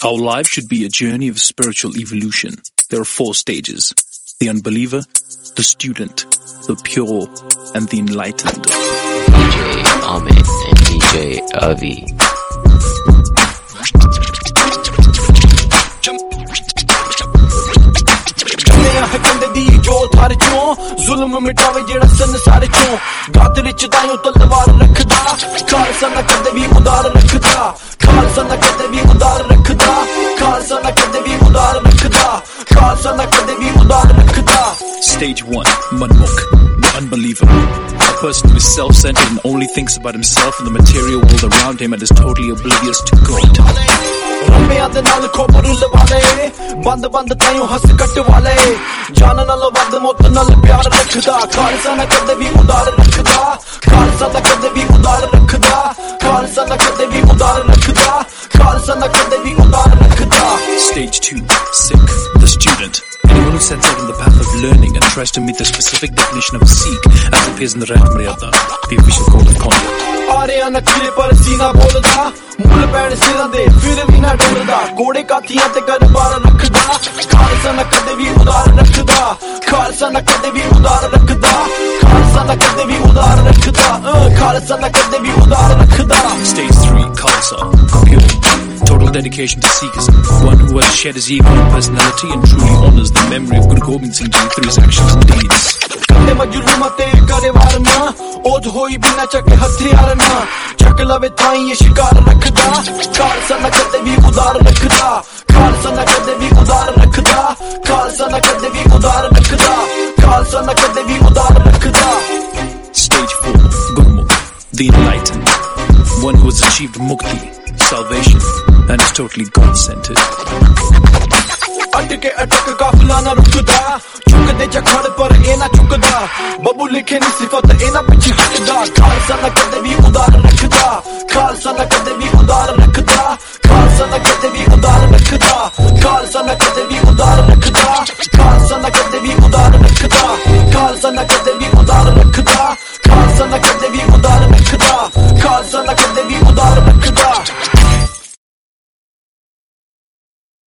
Our life should be a journey of spiritual evolution. There are 4 stages: the unbeliever, the student, the pure, and the enlightened. DJ Amit and DJ Avi. जुल्म मिटावे जेड़ा संसार चों गद विच ताईं तलवार रखदा खालसा ना कदे भी उदार रखदा खालसा ना कदे भी उदार रखदा खालसा ना कदे भी उदार रखदा खालसा ना कदे भी उदार रखदा. Stage 1, Manmukh, the unbeliever. A person who is self-centered and only thinks about himself and the material world around him and is totally oblivious to God. रम्या दे नाल खोपरू लवाले बंद बंद ताईं हंस कट वाले जान नाल वद मौत नाल प्यार रखदा खालसा ना कदे भी उदार रखदा खालसा ना कदे भी उदार रखदा खालसा ना कदे भी उदार रखदा खालसा ना कदे भी उदार रखदा. Stage 2, Sikh, the student. Anyone who sets out on the path of learning and tries to meet the specific definition of a Sikh as appears in the Raht Maryada, the official code of conduct. आरिया नखरे पर सीना बोलदा मुल पैण सिरां दे फिर भी ना डरदा कोड़े काथियां ते कर बार रखदा खालसा ना कदे भी उदार रखदा खालसा ना कदे भी उदार रखदा खालसा ना कदे भी उदार रखदा खालसा ना कदे भी उदार रखदा. Stage 3, Khalsa, pure. Total dedication to Sikhism. One who has shed his ego and personality and truly honors the memory of Guru Gobind Singh Ji through his actions and deeds. कदे मजलूम ते करे वारना ओज होई बिना चके हथियार ना चक लवे ताईं ये शिकार रखदा खालसा ना कदे भी उदार रखदा खालसा ना कदे भी उदार रखदा खालसा ना कदे भी उदार रखदा खालसा ना कदे भी उदार रखदा. Stage 4, Gurmukh, the enlightened. One who has achieved mukti, salvation, and is totally God-centered. अटके अटक काफिला ना रुकदा चुक दे चखड़ पर ए ना चुकदा बबू लिखे नी सिफत ए ना पीछे हटदा खालसा ना कदे भी उदार रखदा खालसा ना कदे भी उदार रखदा खालसा ना